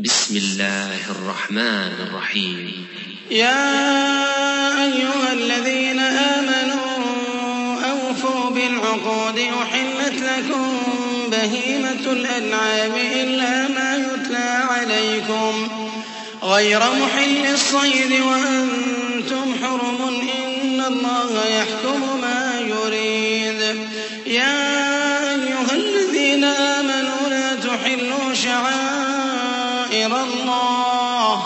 بسم الله الرحمن الرحيم. يا أيها الذين آمنوا أوفوا بالعقود أحلت لكم بهيمة الأنعام إلا ما يتلى عليكم غير محل الصيد وأنتم حرم إن الله يحكم ما يريد. يا أيها الذين آمنوا لا تحلوا شعائر الله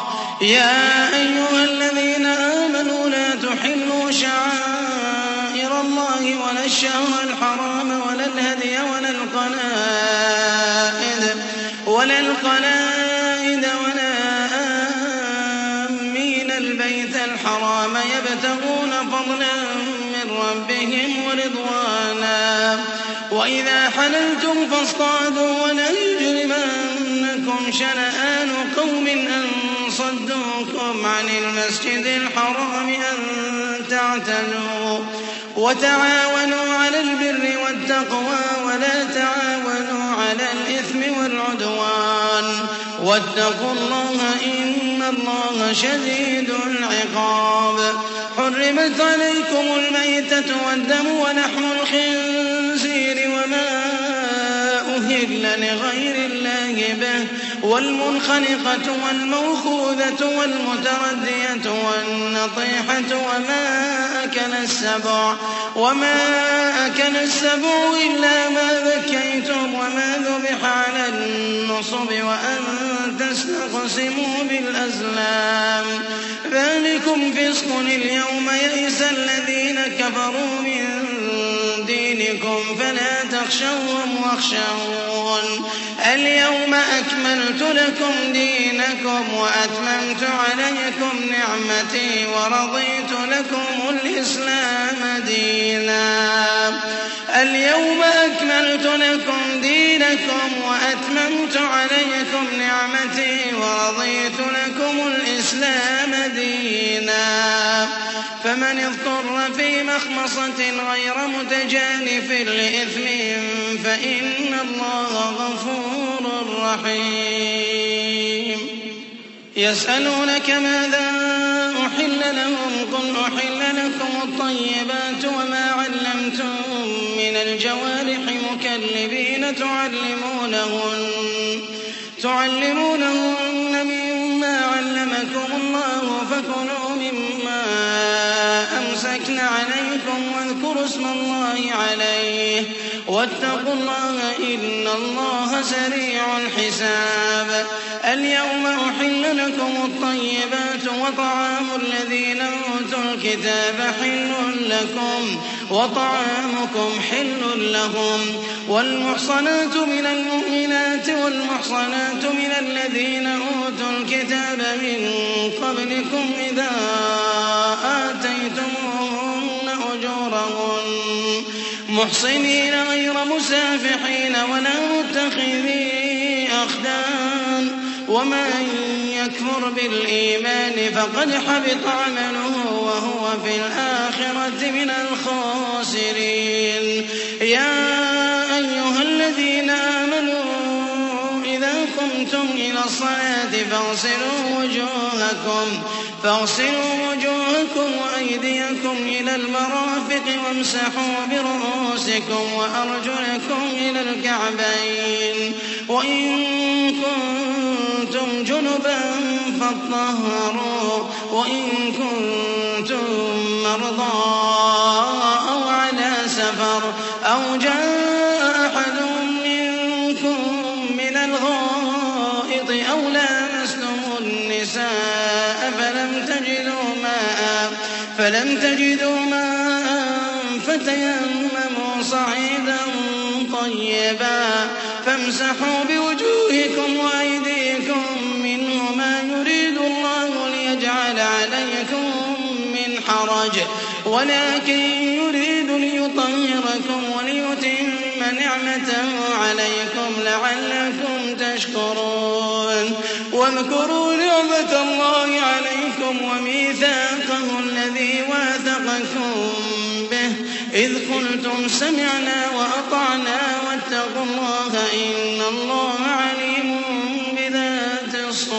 ولا الشهر الحرام ولا الهدي ولا القلائد ولا آمين البيت الحرام يبتغون فضلا من ربهم ورضوانا وإذا حللتم فاصطادوا ولا يجرمنكم شنآن قوم أن صدوكم عن المسجد الحرام أن تعتدوا وتعاونوا على البر والتقوى ولا تعاونوا على الإثم والعدوان واتقوا الله إن الله شديد العقاب. حرمت عليكم الميتة والدم ولحم الخنزير وما أهل لغير الله به والمنخنقة والموقوذة والمتردية والنطيحة وما أكل السبع إلا ما ذكيتم وما ذبح على النصب وأن تستقسموا بالأزلام ذلكم فسق. اليوم يئس الذين كفروا من دينكم فلا تخشوهم واخشون. اليوم أكملت لكم دينكم وأتممت عليكم نعمتي ورضيت لكم الإسلام دينا. اليوم أكملت لكم دينكم وأتممت عليكم نعمتي ورضيت لكم الإسلام دينا. فمن اضطر في مخمصة غير متجانف لإثم فإن الله غفور رحيم. يسألونك ماذا أحل لهم قل أحل لكم الطيبات وما علمتم من الجوارح مكلبين تعلمونهن مما علمكم الله فكلوا مما أمسكن عليكم واذكروا اسم الله عليه واتقوا الله إن الله سريع الحساب. اليوم أحل لكم الطيبات وطعام الذين أوتوا الكتاب حل لكم وطعامكم حل لهم والمحصنات من المؤمنات والمحصنات من الذين أوتوا الكتاب من قبلكم إذا آتيتموهن أجورهن محصنين غير مسافحين ولا متخذي أخدان ومن يكفر بالإيمان فقد حبط عمله وهو في الآخرة من الخاسرين. يا أيها الذين آمنوا إذا قمتم إلى الصلاة فاغسلوا وجوهكم وأيديكم إلى المرافق وامسحوا برؤوسكم وأرجلكم إلى الكعبين وإن كنتم جنبا فاطهروا وإن كنتم مرضى أو على سفر أو جاء أحد منكم من الغائط أو لامستم النساء فلم تجدوا ماء فتيمموا صعيدا طيبا فامسحوا بوجوهكم وأيديكم منه ما يريد الله ليجعل عليكم من حرج ولكن يريد ليطهركم وليتم نعمته عليكم لعلكم تشكرون. واذكروا نعمة الله عليكم وميثاقه الذي واثقكم به إذ قلتم سمعنا وأطعنا واتقوا الله إن الله عليم بذات الصدور.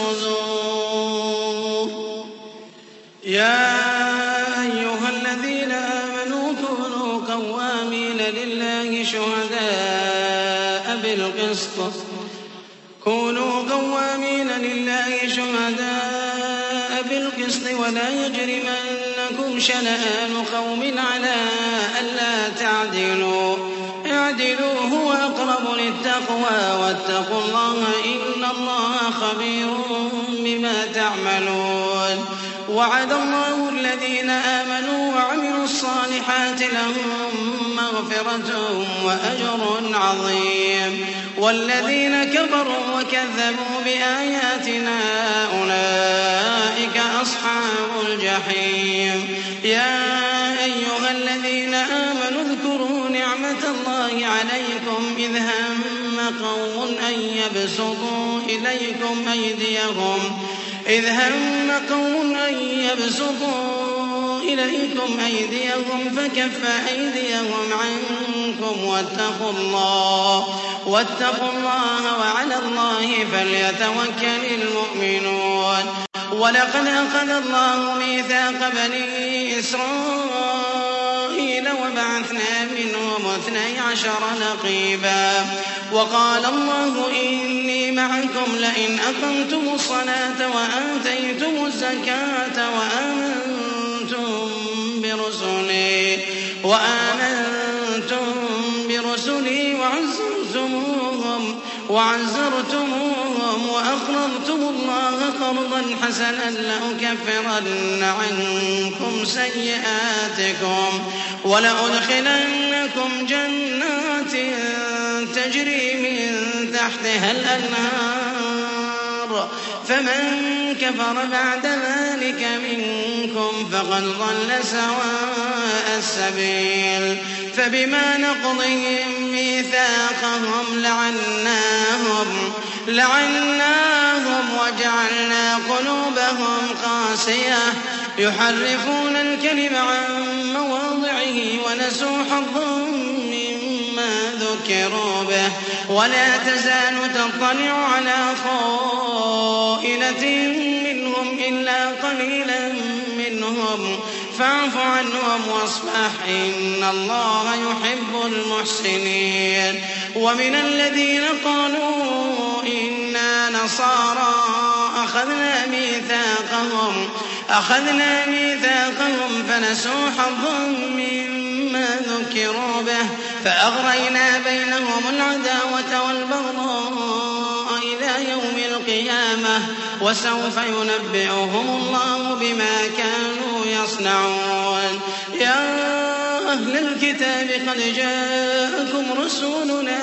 بالقسط ولا يجرمنكم شنآن قوم على ألا تعدلوا اعدلوا هو أقرب للتقوى واتقوا الله إن الله خبير بما تعملون وعد الله الذين آمنوا وعملوا الصالحات لهم مغفرة وأجر عظيم والذين كفروا وكذبوا بآياتنا أولئك أصحاب الجحيم يا أيها الذين آمنوا اذكروا نعمة الله عليكم إذ هم قوم أن يبسطوا إليكم أيديهم فكف أيديهم عنكم واتقوا الله وعلى الله فليتوكل المؤمنون ولقد أخذ الله ميثاق بني إسرائيل وبعثنا منهم 12 نقيبا وقال الله إني معكم لئن أقمتم الصلاة وآتيتم الزكاة وآمنتم برسلي وعزرتموهم وأقرضتم الله قرضا حسنا لأكفرن عنكم سيئاتكم ولأدخلنكم جنات تجري من تحتها الأنهار فمن كفر بعد ذلك منكم فقد ضل سواء السبيل فبما نقضهم ميثاقهم لعناهم وجعلنا قلوبهم قاسية يحرفون الكلم عن مواضعه ونسوا حظا مما ذكروا به ولا تزال تطلع على خائنة منهم إلا قليلا منهم فاعف عنهم واصفح إن الله يحب المحسنين ومن الذين قالوا إنا نصارى أخذنا ميثاقهم فنسوا حظا مما ذكروا به فأغرينا بينهم العداوة والبغضاء إلى يوم القيامة وسوف ينبئهم الله بما كانوا يصنعون يا أهل الكتاب قد جاءكم رسولنا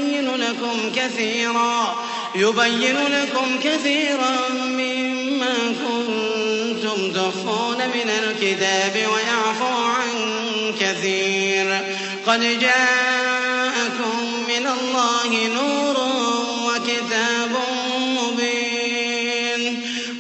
يبين لكم كثيرا مما كنتم تخفون من الكتاب ويعفو عن كثير قد جاءكم من الله نور وكتاب مبين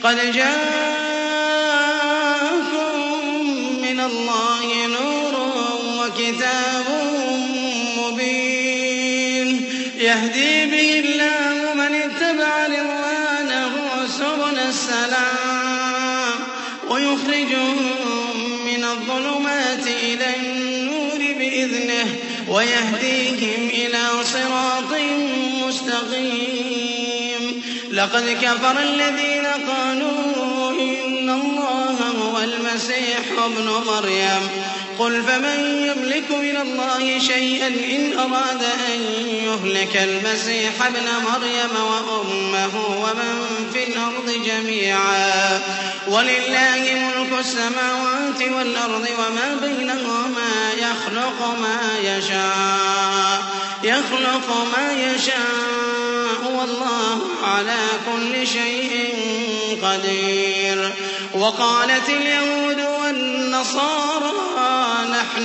يهدي به الله من اتبع رضوانه سبل السلام ويخرجهم من الظلمات إلى النور بإذنه ويهديهم إلى صراط مستقيم لقد كفر الذين قالوا إن الله هو المسيح ابن مريم قل فمن يملك من الله شيئا إن أراد أن يهلك المسيح ابن مريم وأمه ومن في الأرض جميعا ولله ملك السماوات والأرض وما بينهما يخلق ما يشاء والله على كل شيء قدير وقالت اليهود والنصارى نحن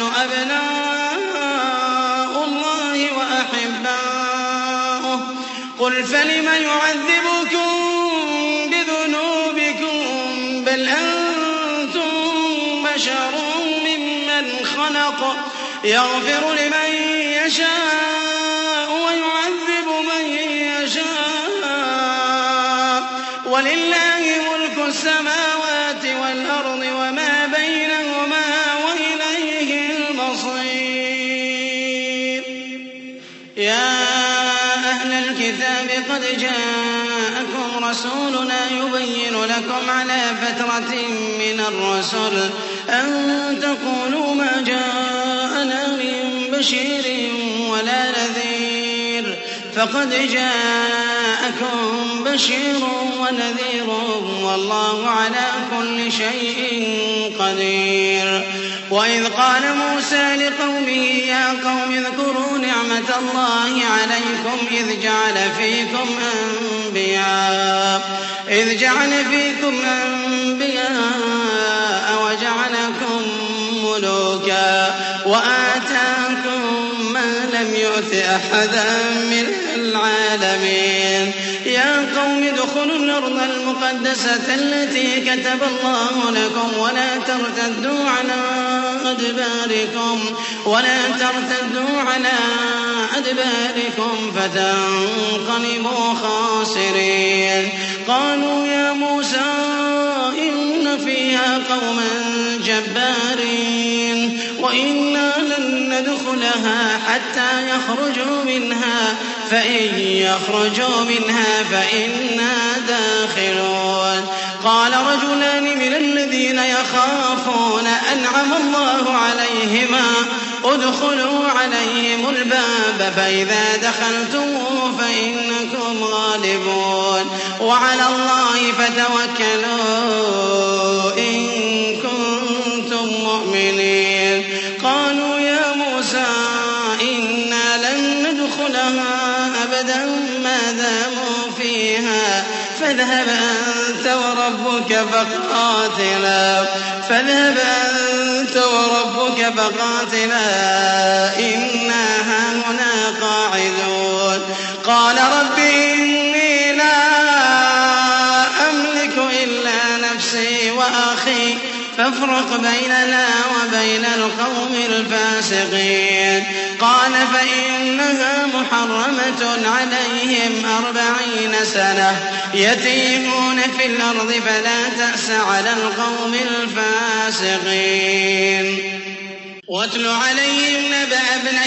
أبناء الله وأحباؤه قل فلم يعذبكم بذنوبكم بل أنتم بشر ممن خلق يغفر لمن يشاء ويعذب من يشاء ولله ملك السماوات والأرض وما بينهما وإليه المصير يا أهل الكتاب قد جاءكم رسولنا يبين لكم على فترة من الرسل أن تقولوا ما جاءنا من بشير ولا نذير فقد جاءكم بشير ونذير والله على كل شيء قدير. وإذ قال موسى لقومه يا قوم اذكروا نعمة الله عليكم إذ جعل فيكم أنبياء وجعلكم ملوكا وآتاكم ما لم يؤت أحدا من العالمين. يا قوم ادخلوا الأرض المقدسة التي كتب الله لكم ولا ترتدوا على أدباركم فتنقلبوا خاسرين. قالوا يا موسى إن فيها قوما جبارين وإنا لن ندخلها حتى يخرجوا منها فإن يخرجوا منها فإنا داخلون. قال رجلان من الذين يخافون أنعم الله عليهما ادخلوا عليهم الباب فإذا دخلتموه فإنكم غالبون وعلى الله فتوكلوا إن كنتم مؤمنين. قالوا يا موسى إنا لن ندخلها أبدا ما داموا فيها فاذهب أنت وربك فقاتلا إنا هاهنا قاعدون. قال رب إني لا أملك إلا نفسي وأخي فافرق بيننا وبين القوم الفاسقين. قال فإنها محرمة عليهم 40 سنة يتيهون في الأرض فلا تأس على القوم الفاسقين. واتل عليهم نبأ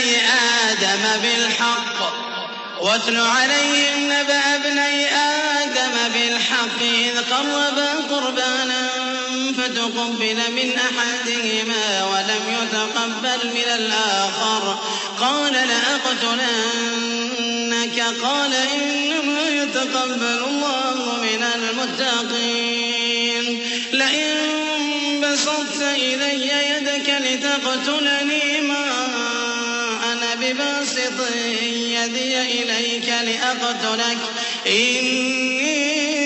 ابني آدم بالحق إذ قربا قربانا فتقبل من أحدهما ولم يتقبل من الآخر قال لأقتلنك قال إنما يتقبل الله من المتقين. لئن بسطت إلي يدك لتقتلني ما أنا بباسط يدي إليك لأقتلك إني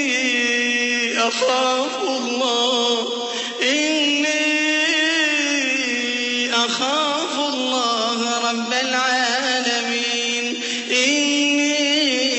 أخاف الله رب العالمين. إني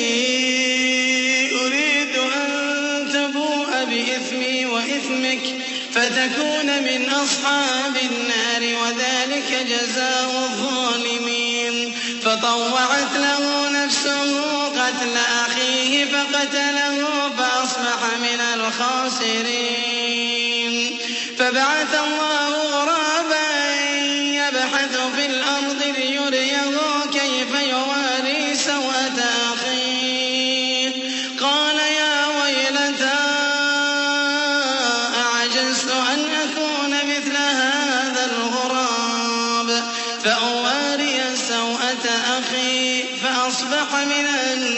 أريد أن تبوء بإثمي وإثمك فتكون من أصحاب النار وذلك جزاء الظالمين. فطوعت له نفسه قتل أخيه فقتله فأصبح من الخاسرين. فبعث الله غرابا يبحث في الأرض ليريه كيف يواري سوءة أخيه قال يا ويلتى أعجزت أن أكون مثل هذا الغراب فأواري سوءة أخي فأصبح من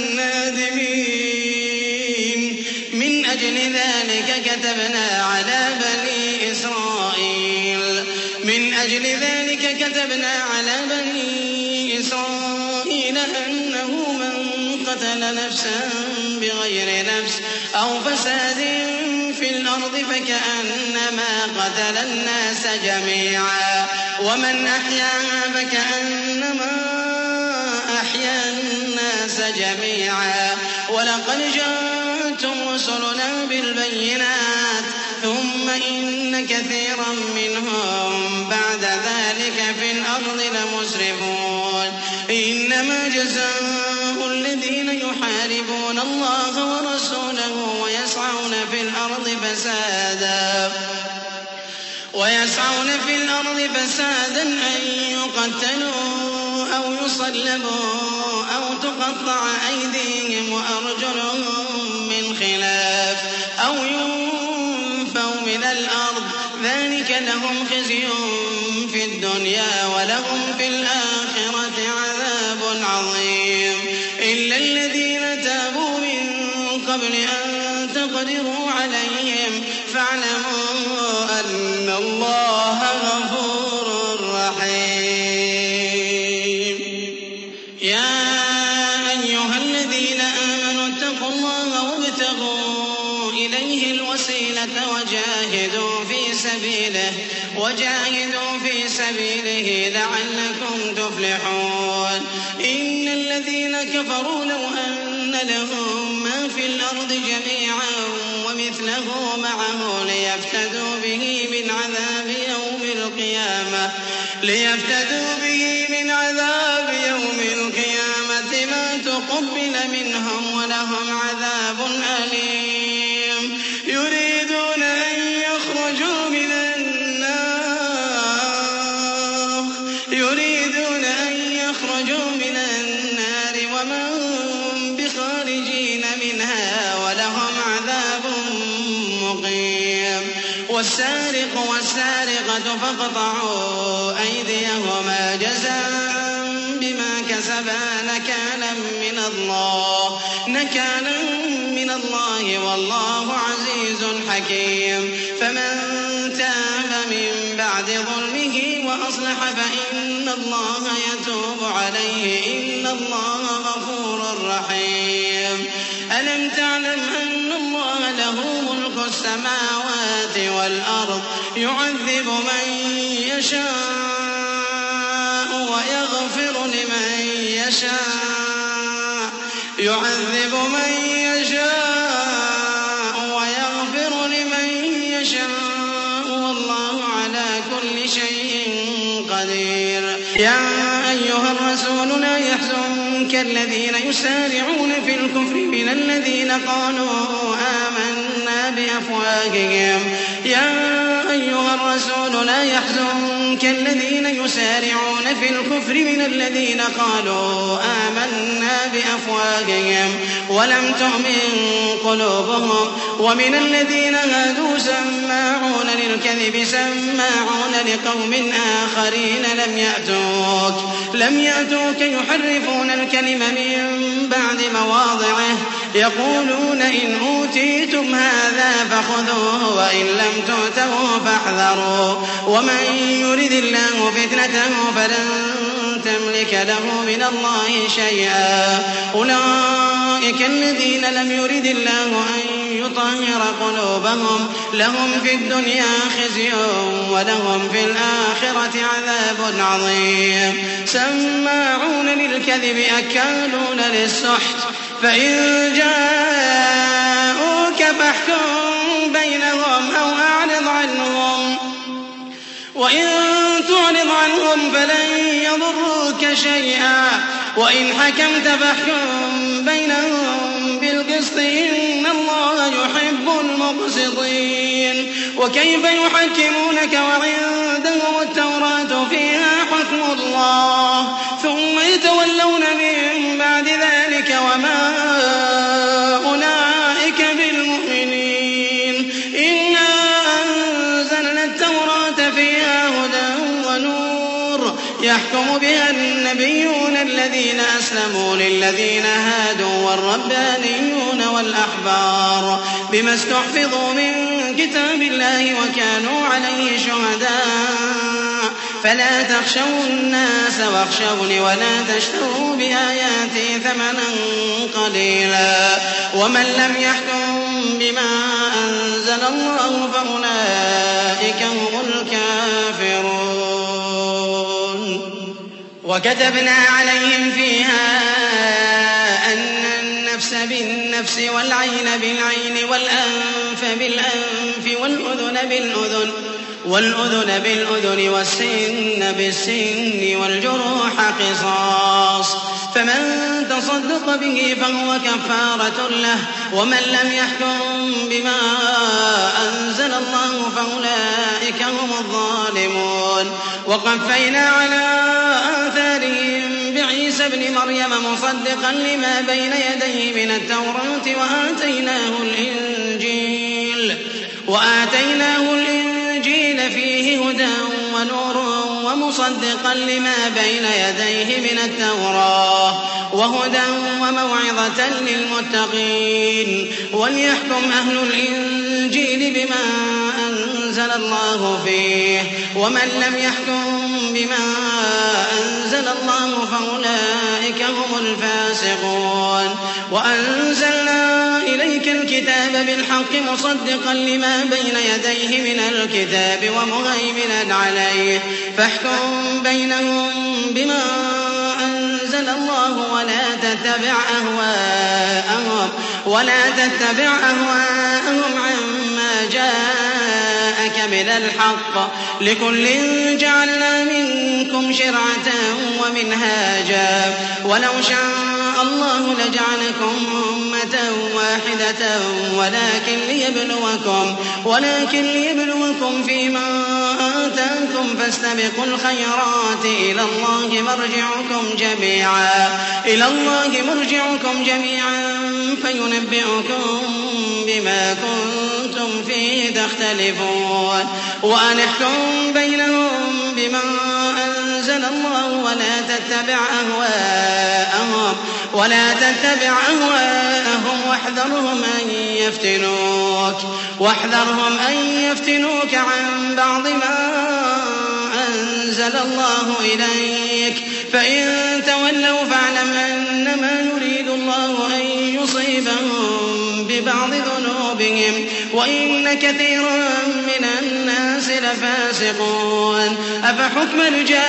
النادمين. من أجل ذلك كتبنا على بني إسرائيل أنه من قتل نفسا بغير نفس أو فساد في الأرض فكأنما قتل الناس جميعا ومن أحياها فكأنما أحيا الناس جميعا. ولقد جاءتم رسلنا بالبينات ثم إن كثيرا منهم بعد ذلك في الأرض لمسرفون. إنما جزاء الذين يحاربون الله ورسوله ويسعون في الأرض فسادا أن يقتلوا أو يصلبوا أو تقطع أيديهم وأرجلهم من خلاف أو لهم خزي في الدنيا ولهم في الآخرة عذاب عظيم إلا الذين تابوا من قبل أن تقدروا عليهم فاعلموا أن الله غفور رحيم. يا أيها الذين آمنوا اتقوا الله وابتغوا إليه الوسيلة وجاهدوا في سبيله لعلكم تفلحون. إن الذين كفروا لو أن لهم ما في الأرض جميعا ومثله معه ليفتدوا به من عذاب يوم القيامة ما تقبل منهم ولهم عذاب أليم. يريدون أن يخرجوا من النار وما هم بخارجين منها ولهم عذاب مقيم. والسارق والسارقة فاقطعوا أيديهما جزاء بما كسبا نكالا من الله والله عزيز حكيم. فمن تاب من بعد ظلمه وأصلح فإن الله يتوب عليه إن الله غفور رحيم. ألم تعلم أن الله له ملك السماوات والأرض يعذب من يشاء ويغفر لمن يشاء والله على كل شيء قدير. يا أيها الرسول لا يحزنك الذين يسارعون في الكفر من الذين قالوا آمنا بأفواههم ولم تؤمن قلوبهم. ومن الذين هادوا سماعون للكذب سماعون لقوم آخرين لم يأتوك يحرفون الكلم من بعد مواضعه يقولون إن أوتيتم هذا فخذوه وإن لم تؤتوه فاحذروا ومن يرد الله فتنته فلن تملك له من الله شيئا. أولئك الذين لم يرد الله أن يطهر قلوبهم لهم في الدنيا خزي ولهم في الآخرة عذاب عظيم. سماعون للكذب أكالون للسحت فإن جاءوك فاحكم بينهم أو أعرض عنهم وإن تعرض عنهم فلن يضروك شيئا وإن حكمت فاحكم بينهم بالقسط إن الله يحب المقسطين. وكيف يحكمونك وعندهم التوراة فيها حكم الله ثم يتولون من بعد ذلك وما أولئك بالمؤمنين. إنا أنزلنا التوراة فيها هدى ونور يحكم بها النبيون الذين أسلموا للذين هادوا والربانيون والأحبار بما استحفظوا من كتاب الله وكانوا عليه شهداء. فلا تخشوا الناس واخشوني ولا تشتروا بآياتي ثمنا قليلا ومن لم يحكم بما أنزل الله فأولئك هم الكافرون. وكتبنا عليهم فيها أن النفس بالنفس والعين بالعين والأنف بالأنف والأذن بالأذن والسن بالسن والجروح قصاص فمن تصدق به فهو كفارة له ومن لم يحكم بما أنزل الله فأولئك هم الظالمون. وقفينا على آثارهم بعيسى ابن مريم مصدقا لما بين يديه من التوراة وآتيناه الإنجيل فيه هدى مصدقا لما بين يديه من التوراة وهدى وموعظة للمتقين. وليحكم أهل الإنجيل بما أنزل الله فيه، ومن لم يحكم بما أنزل الله فأولئك هم الفاسقون. وأنزلنا إليك الكتاب بالحق مصدقا لما بين يديه من الكتاب ومهيمنا عليه، فاحكم بينهم بما أنزل الله ولا تتبع أهواءهم عما جاءك من الحق، لكل جعلنا منكم شرعة ومنهاجا، ولو شاء الله لجعلكم أمة واحدة ولكن ليبلوكم فيما آتاكم، فاستبقوا الخيرات إلى الله مرجعكم جميعا فينبئكم بما كنتم فيه تختلفون. وأن احكم بينهم بما أنزل الله ولا تتبع أهواءهم واحذرهم أن يفتنوك عن بعض ما أنزل الله إليك، فإن تولوا فاعلم أنما يريد الله أن يصيبهم ببعض ذنوبهم وإن كثيرا من الناس لفاسقون. أفحكم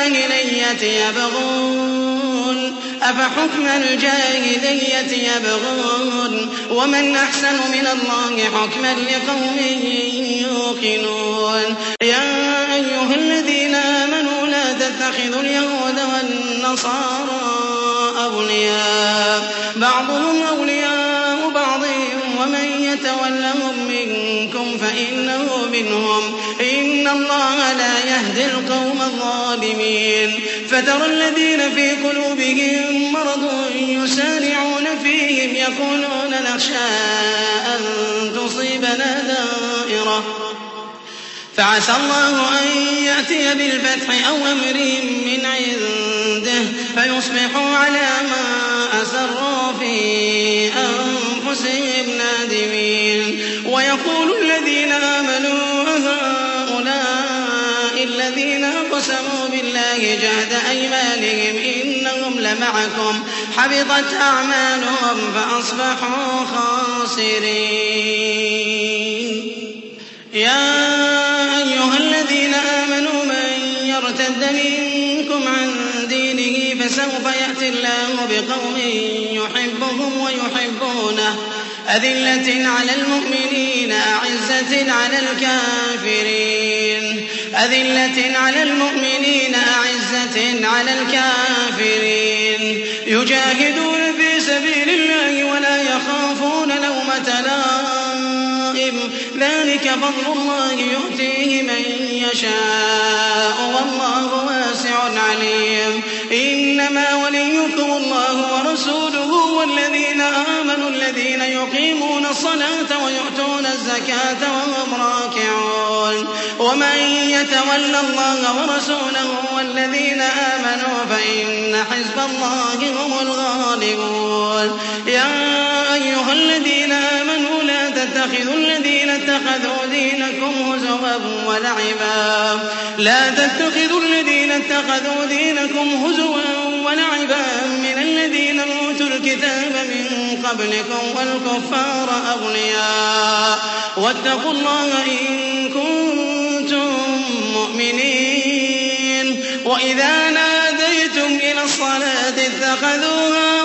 الجاهلية يبغون ومن أحسن من الله حكما لقوم يوقنون. يا أيها الذين آمنوا لا تتخذوا اليهود والنصارى أولياء، بعضهم أولياء بعض، ومن يتولهم منكم فإنه منهم، إن الله لا يهدي القوم الظالمين. فترى الذين في قلوبهم مرض يسارعون فيهم يقولون نخشى أن تصيبنا دائرة، فعسى الله أن يأتي بالفتح أو أمر من عنده فيصبحوا على ما أسروا في أنفسهم نادمين. ويقول الذين آمنوا هؤلاء الذين أقسموا بالله جهد أيمانهم إنهم لمعكم، حبطت أعمالهم فأصبحوا خاسرين. يا أيها الذين آمنوا من يرتد منكم عن دينه فسوف يأتي الله بقوم يحبهم ويحبونه، أذلة على المؤمنين أعزة على الكافرين يجاهدون في سبيل الله ولا يخافون لومة لائم، ذلك فضل الله يؤتيه من يشاء والله واسع عليم. إنما وليكم الله ورسوله والذين آمنوا الذين يقيمون الصلاة ويؤتون الزكاة وهم راكعون. ومن يتول الله ورسوله والذين آمنوا فإن حزب الله هم الغالبون. يا أيها الذين آمنوا لا تتخذوا الذين اتخذوا دينكم هزوا ولعبا من الذين أوتوا الكتاب من قبلكم والكفار أولياء، واتقوا الله إن كنتم مؤمنين. وإذا ناديتم إلى الصلاة اتخذوها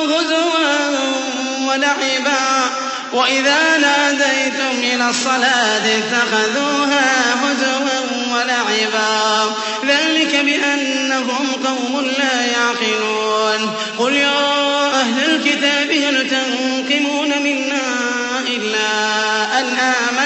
هزوا ولعبا، ذلك بأنهم قوم لا يعقلون. قل يا أهل الكتاب هل تنقمون منا إلا أن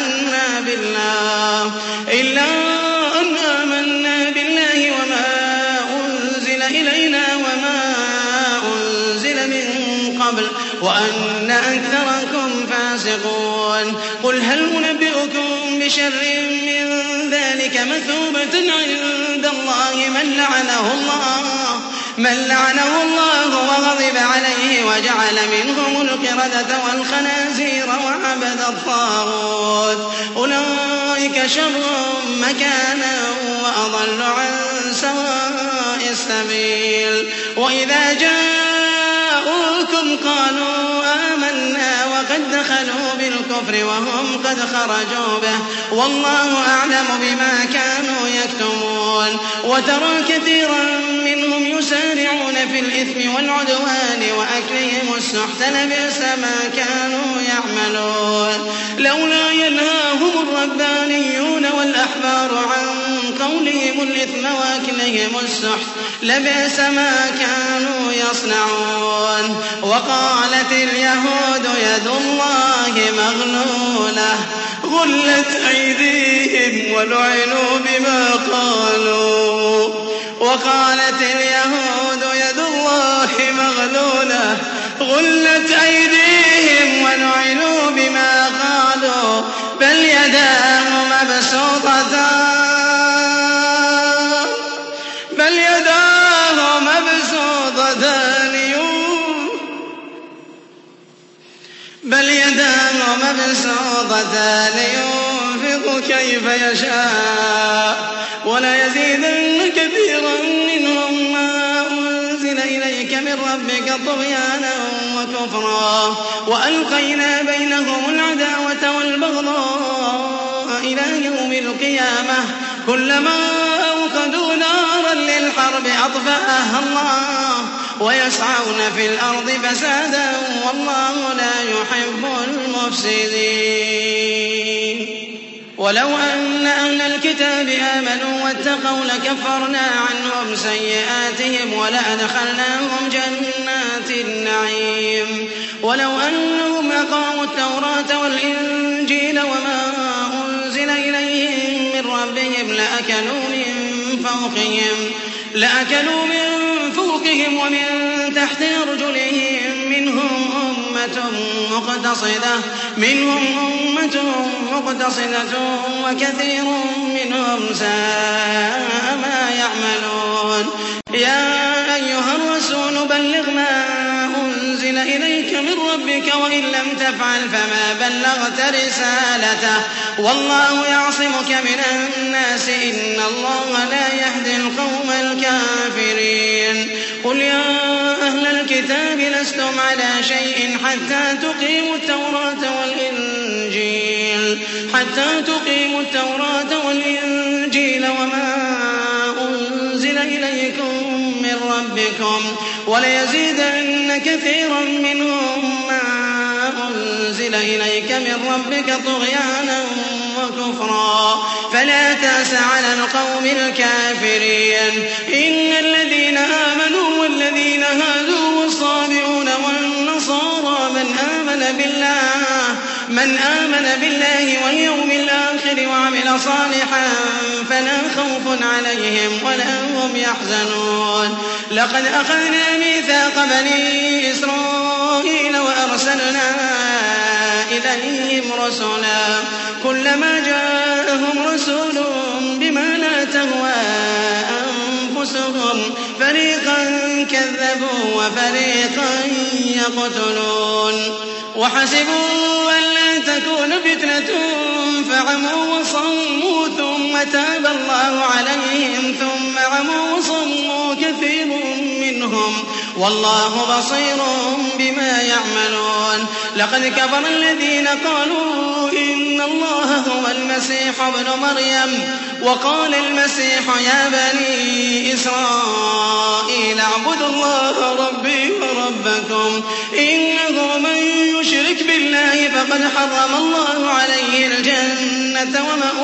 آمنا بالله وما أنزل إلينا وما أنزل من قبل وأن أكثركم فاسقون. قل هل أنبئكم بشر من ذلك مثوبة عند الله من لعنه الله وغضب عليه وجعل منهم القردة والخنازير وعبد الطاغوت أولئك شر مكانا وأضل عن سواء السبيل وإذا جاءوكم قالوا آمنا وقد دخلوا بالكفر وهم قد خرجوا به والله أعلم بما كانوا يكتمون وترى كثيرا منهم يسارعون في الإثم والعدوان وأكلهم السحت لبئس ما كانوا يعملون لولا ينهاهم الربانيون والأحبار عن قولهم الإثم وأكلهم السحت لبئس ما كانوا يصنعون وقالت اليهود يد الله مغلولة غلت أيديهم ولعنوا بما قالوا وقالت اليهود يد الله مغلولة غلت أيديهم ولعنوا بما قالوا بل يداه مبسوطتان ينفق كيف يشاء وليزيدن كثيرا منهم ما أنزل إليك من ربك طغيانا وكفرا وألقينا بينهم العداوة والبغضاء إلى يوم القيامة كلما أوقدوا نارا للحرب أطفأها الله ويسعون في الأرض فسادا والله لا يحب المفسدين ولو أن أهل الكتاب آمنوا واتقوا لكفرنا عنهم سيئاتهم ولأدخلناهم جنات النعيم ولو أنهم أقاموا التوراة والإنجيل وما أنزل إليهم من ربهم لأكلوا من فوقهم ومن تحت أرجلهم منهم أمة مقتصدة وكثير منهم ساء ما يعملون يا أيها الرسول بلغ ما أنزل إليك من ربك وإن لم تفعل فما بلغت رسالته والله يعصمك من الناس إن الله لا يهدي القوم الكافرين قل يا أهل الكتاب لستم على شيء حتى تقيموا التوراة والإنجيل وما أنزل إليكم من ربكم وليزيدن كثيرا منهم ما أنزل إليك من ربك طغيانا وكفرا فلا تأس على القوم الكافرين إن الذين آمنوا والذين هادوا والصابئون والنصارى من آمن بالله واليوم الآخر وعمل صالحا فلا خوف عليهم ولا هم يحزنون لقد أخذنا ميثاق بني إسرائيل وأرسلنا إليهم رسلا كلما جاءهم رسول بما لا تهوى أنفسهم فريقا كذبوا وفريقا يقتلون وحسبوا أن لا تكون فتنة فعموا وصموا ثم تاب الله عليهم ثم عموا وصموا كثير منهم والله بصير بما يعملون لقد كفر الذين قالوا إن الله هو المسيح ابن مريم وقال المسيح يا بني إسرائيل اعبدوا الله ربي وربكم إنه من يشرك بالله فقد حرم الله عليه الجنة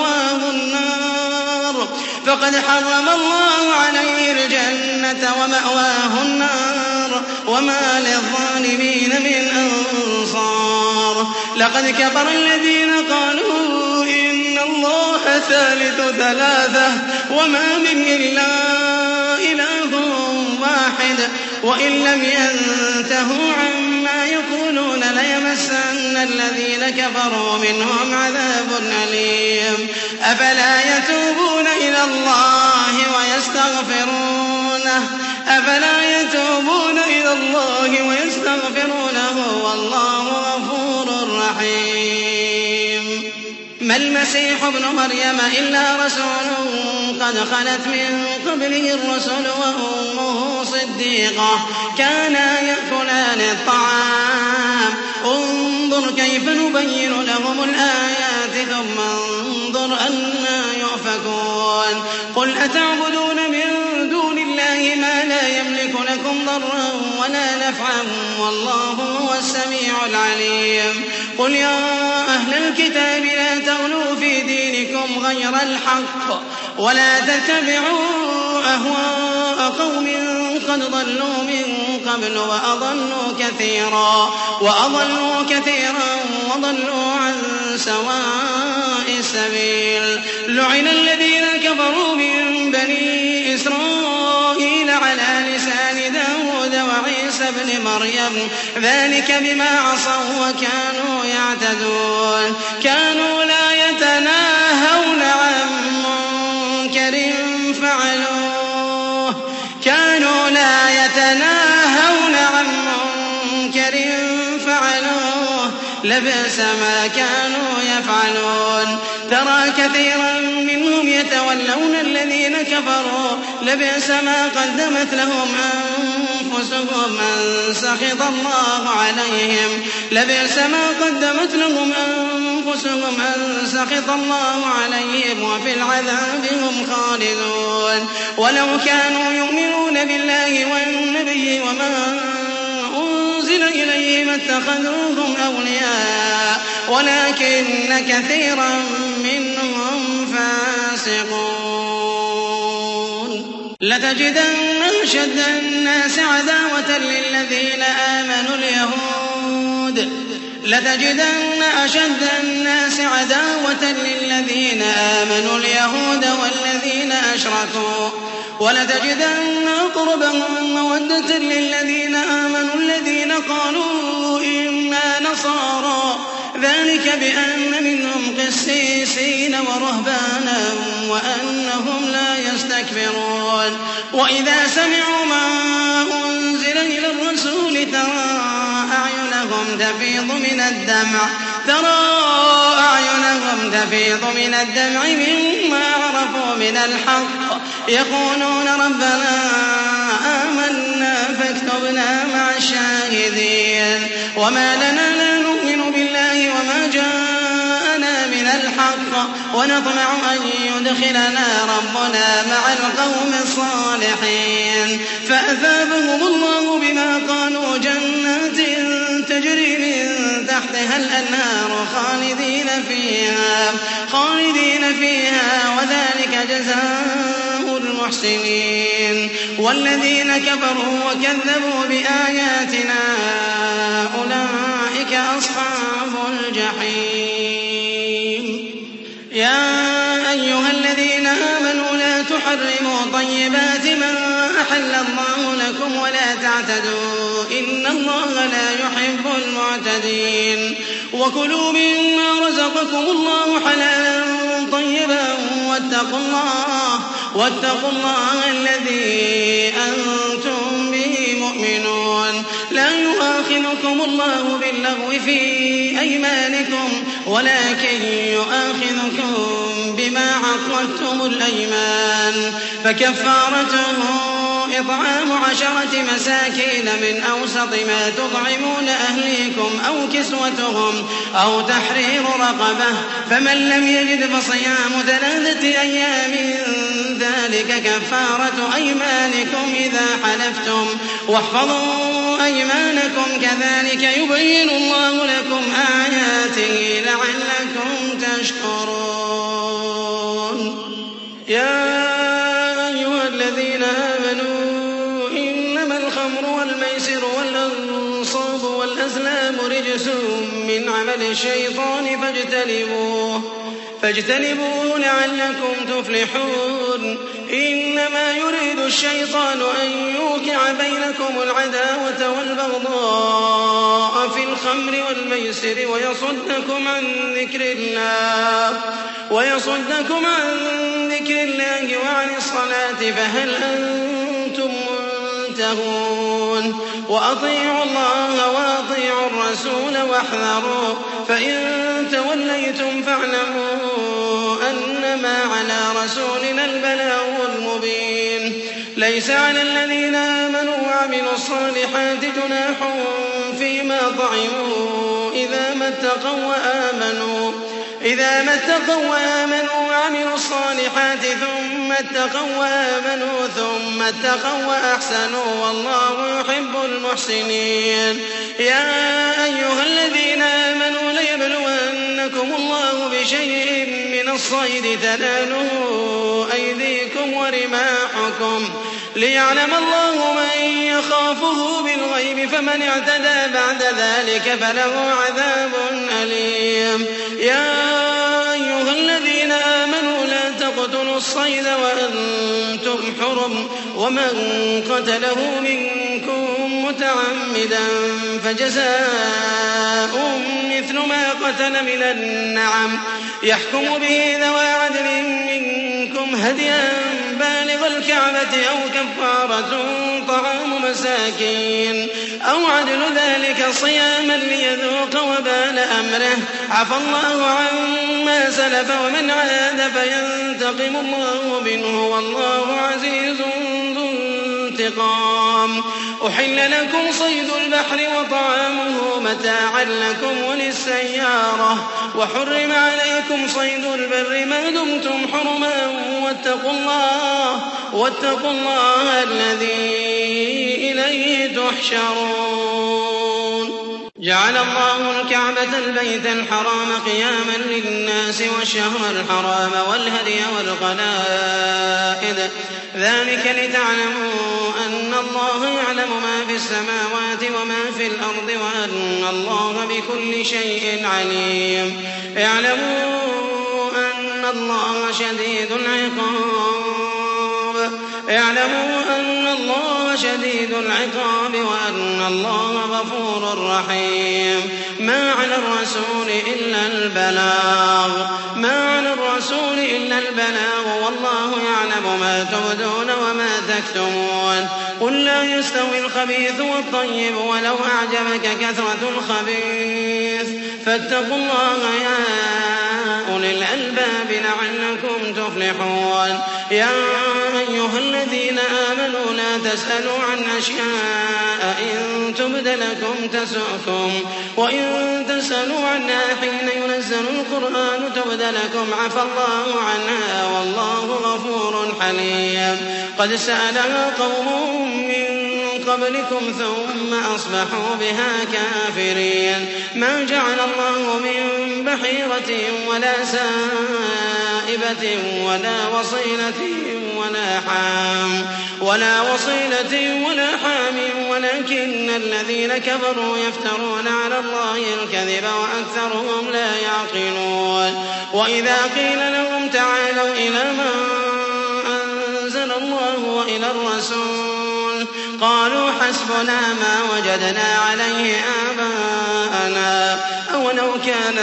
ومأواه النار وما للظالمين من أنصار لقد كفر الذين قالوا إن الله ثالث ثلاثة وما من إلا إله واحد وإن لم ينتهوا عما يقولون ليمسن الذين كفروا منهم عذاب أليم أفلا يتوبون إلى الله ويستغفرونه والله غفور رحيم. ما المسيح ابن مريم إلا رسول قد خلت من قبله الرسل وأمه صديقة كانا يأكلان الطعام انظر كيف نبين لهم الآيات ثم انظر أنى يؤفكون. قل أتعبدون من دون الله ما لا يملك لكم ضرا ولا نفعا والله هو السميع العليم. قل يا أهل الكتاب لا تغلوا في دينكم غير الحق ولا تتبعوا أهواء قوم قد ضلوا من قبل وأضلوا كثيرا وضلوا عن سواء السبيل. لعن الذين كفروا من بني إسرائيل على لسان داود وعيسى بن مريم ذلك بما عصوا وكانوا يعتدون. كانوا لا يتناهون عن منكر فعلوه لبئس ما كانوا يفعلون. ترى كثيرا منهم يتولون الذين كفروا لبئس ما قدمت لهم أنفسهم أن سخط الله عليهم وفي العذاب هم خالدون. ولو كانوا يؤمنون بالله والنبي وما أنزل إليه ما اتخذوهم أولياء ولكن كثيرا منهم فاسقون. لتجدن أشد الناس عداوة للذين آمنوا اليهود والذين أشركوا ولتجدن أقربهم مودة للذين آمنوا الذين قالوا إنا نصارى ذلك بأن منهم قسيسين ورهبانا وأنهم لا يستكبرون. وإذا سمعوا ما أنزل إلى الرسول ترى أعينهم تفيض من الدمع مما عرفوا من الحق يقولون ربنا آمنا فاكتبنا مع الشاهدين. وما لنا لا نؤمن بالله وما جاءنا من الحق ونطمع أن يدخلنا ربنا مع القوم الصالحين. فأثابهم الله بما قالوا جنات تجري من تحتها الأنهار خالدين فيها وذلك جزاء المحسنين. والذين كفروا وكذبوا بآياتنا أولئك أصحاب الجحيم. يا أيها الذين آمنوا لا تحرموا طيبات ما أحل الله لكم ولا تعتدوا إن الله لا يحب المعتدين. وكلوا مما رزقكم الله حلالا طيبا واتقوا الله الذي أنتم به مؤمنون. لا يؤاخذكم الله باللغو في أيمانكم ولكن يؤاخذكم بما عقدتم الأيمان. فكفارته إطعام 10 مساكين من أوسط ما تطعمون أهليكم أو كسوتهم أو تحرير رقبة فمن لم يجد فصيام 3 أيام ذلك كفارة أيمانكم إذا حلفتم واحفظوا أيمانكم كذلك يبين الله لكم آياته لعلكم تشكرون. يا أيها الذين آمنوا إنما الخمر والميسر والأنصاب والأزلام رجس من عمل الشيطان فاجتنبوه لعلكم تفلحون. إنما يريد الشيطان أن يوقع بينكم العداوة والبغضاء في الخمر والميسر ويصدكم عن ذكر الله وعن الصلاة فهل أنتم منتهون وأطيعوا الله وأطيعوا الرسول واحذروا فإن توليتم فاعلموا أنما على رسولنا البلاغ المبين ليس على الذين آمنوا وعملوا الصالحات جناح فيما طعموا إذا ما اتقوا وآمنوا وعملوا الصالحات ثم اتقوا وأحسنوا والله يحب المحسنين يا أيها الذين آمنوا ليبلونكم الله بشيء من الصيد تناله أيديكم ورماحكم ليعلم الله من يخافه بالغيب فمن اعتدى بعد ذلك فله عذاب أليم يا أيها الذين آمنوا لا تقتلوا الصيد وأنتم حرم ومن قتله منكم متعمدا فجزاء مثل ما قتل من النعم يحكم به ذوى عدل منكم هديا بالغ الكعبة أو كفارة طعام مساكين أو عدل ذلك صياما ليذوق وبال أمره عفى الله عما سلف ومن عاد فينتقم الله منه والله عزيز ذو انتقام أحل لكم صيد البحر وطعامه متاعا لكم وللسيارة وحرم عليكم صيد البر ما دمتم حرما واتقوا الله الذي إليه تحشرون جعل الله الكعبة البيت الحرام قياما للناس والشهر الحرام والهدي والقلائد ذلك لتعلموا أن الله يعلم ما في السماوات وما في الأرض وأن الله بكل شيء عليم اعلموا أن الله شديد العقاب وأن الله غفور رحيم ما على الرسول إلا البلاغ والله يعلم ما تبدون وما تكتمون قل لا يستوي الخبيث والطيب ولو أعجبك كثرة الخبيث فاتقوا الله يا أولي الألباب لعلكم تفلحون يا أيها الذين آمنوا لا تسألوا عن أشياء إن تبد لكم تسؤكم وإن تسألوا عنها حين ينزل القرآن تبد لكم عفى الله عنها والله غفور حليم قد سألها قوم من قبلكم ثم أصبحوا بها كافرين ما جعل الله من بحيرة ولا سائبة ولا وصيلة ولا حام ولكن الذين كفروا يفترون على الله الكذب وأكثرهم لا يعقلون وإذا قيل لهم تعالوا إلى ما أنزل الله وإلى الرسول قالوا حسبنا ما وجدنا عليه آباءنا أولو كان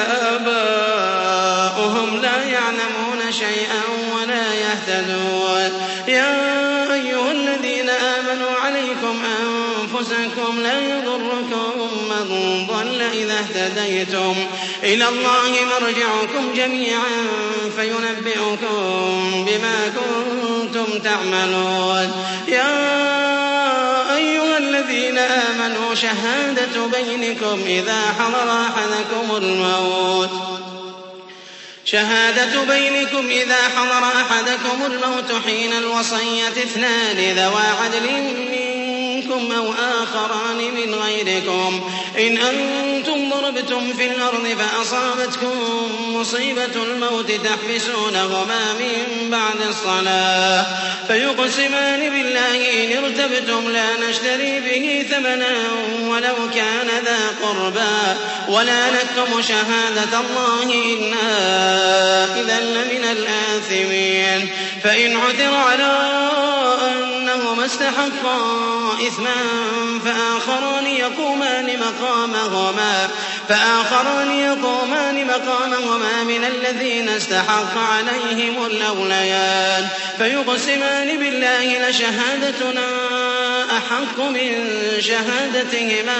آباؤهم لا يعلمون شيئا ولا يهتدون يا أيها الذين آمنوا عليكم أنفسكم لا يضركم من ضل إذا اهتديتم إلى الله مرجعكم جميعا فينبئكم بما كنتم تعملون يا أيها الذين آمنوا شهادة بينكم إذا حضر أحدكم الموت حين الوصية اثنان ذوى عدل منكم أو آخران من غيركم إن أنتم ضربتم في الأرض فأصابتكم مصيبة الموت تحبسونهما من بعد الصلاة فيقسمان بالله إن ارتبتم لا نشتري به ثمنا ولو كان ذا قربى ولا نكتم شهادة الله إنا إذا لمن الآثمين فإن عثر على أنهما استحقا إثما فآخران يقومان مقامهما فآخران يقومان مقامهما من الذين استحق عليهم الأوليان فيقسمان بالله لشهادتنا أحق من شهادتهما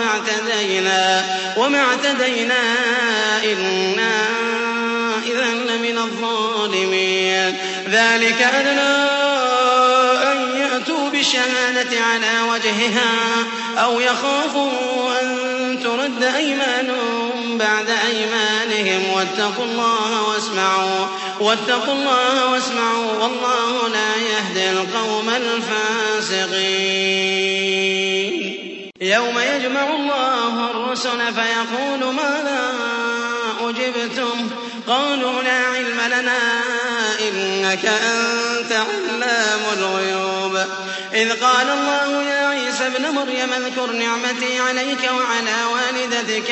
وما اعتدينا إنا إذا لمن الظالمين. ذلك أدنى أن يأتوا بالشهادة على وجهها أو يخافوا أن ترد أيمان بعد أيمانهم واتقوا الله واسمعوا والله لا يهدي القوم الفاسقين. يوم يجمع الله الرسل فيقول ماذا أجبتم قالوا لا علم لنا إنك أنت علام الغيوب. إذ قال الله يا عيسى ابن مريم اذكر نعمتي عليك وعلى والدتك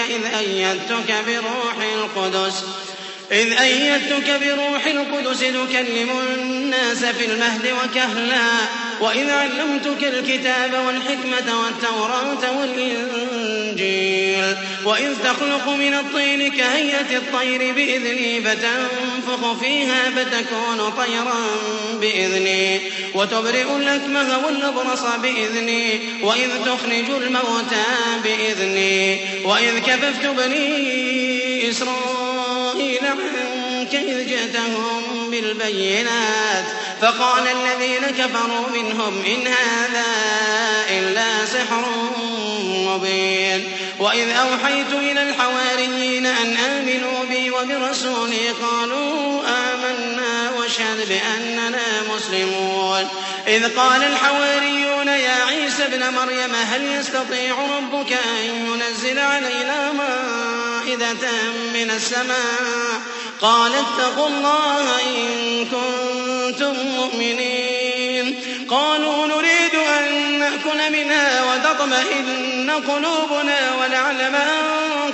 إذ أيدتك بروح القدس تكلم الناس في المهد وكهلا وإذ علمتك الكتاب والحكمة والتوراة والإنجيل وإذ تخلق من الطين كهيئة الطير بإذني فتنفخ فيها فتكون طيرا بإذني وتبرئ الأكمه والأبرص بإذني وإذ تخرج الموتى بإذني وإذ كففت بني إسرائيل عنك إذ جئتهم بالبينات فقال الذين كفروا منهم إن هذا إلا سحر مبين. وإذ أوحيت إلى الحواريين أن آمنوا بي وبرسولي قالوا آمنا واشهد بأننا مسلمون. إذ قال الحواريون يا عيسى ابن مريم هل يستطيع ربك أن ينزل علينا مائدة من السماء قال اتقوا الله إن كنتم مؤمنين. قالوا نريد أن نأكل منها وتطمئن قلوبنا ونعلم أن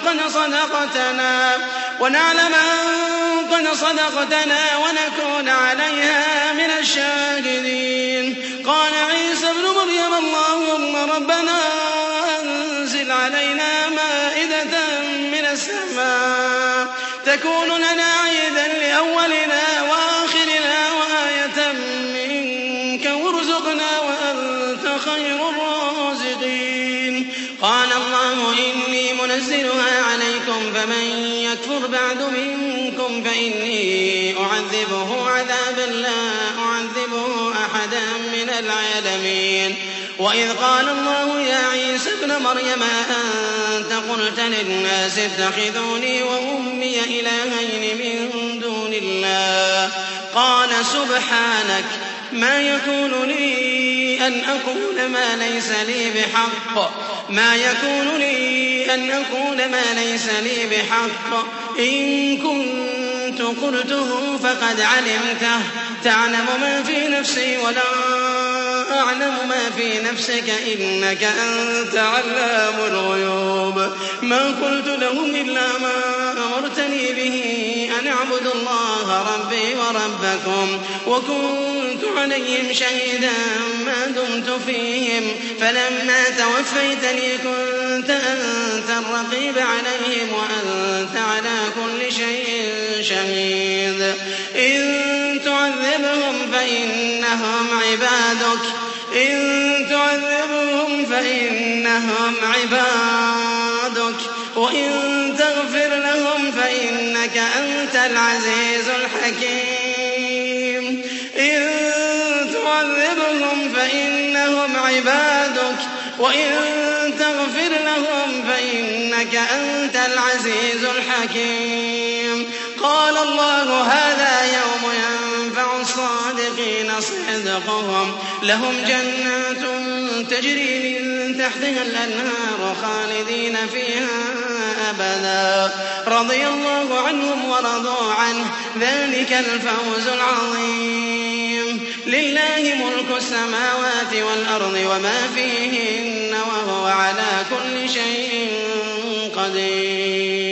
قد صدقتنا ونكون عليها من الشاهدين. قال عيسى ابن مريم اللهم ربنا أنزل علينا مائدة من السماء تكون لنا عيدا لأولنا وآخرنا وآية منك وارزقنا وأنت خير الرازقين. قال الله إني منزلها عليكم فمن يكفر بعد منكم فإني أعذبه عذابا لا أعذبه أحدا من العالمين. وإذ قال الله يا عيسى ابن مريم أنت قلت للناس اتخذوني وأمي إلهين من دون الله قال سبحانك ما يكون لي أن أقول ما ليس لي بحق إن كنت قلته فقد علمته تعلم ما في نفسي ولا أعلم ما في نفسك إنك أنت علام الغيوب. ما قلت لهم إلا ما أمرتني به أن اعبدوا الله ربي وربكم وكنت عليهم شهيدا ما دمت فيهم فلما توفيتني كنت أنت الرقيب عليهم وأنت على كل شيء شهيد. إن تعذبهم فإنهم عبادك وإن تغفر لهم فإنك أنت العزيز الحكيم. إن تعذبهم فإنهم عبادك وإن تغفر لهم فإنك أنت العزيز الحكيم. قال الله هذا يوم ينفع الصادقين صدقهم لهم جنات تجري من تحتها الأنهار خالدين فيها أبدا رضي الله عنهم ورضوا عنه ذلك الفوز العظيم. لله ملك السماوات والأرض وما فيهن وهو على كل شيء قدير.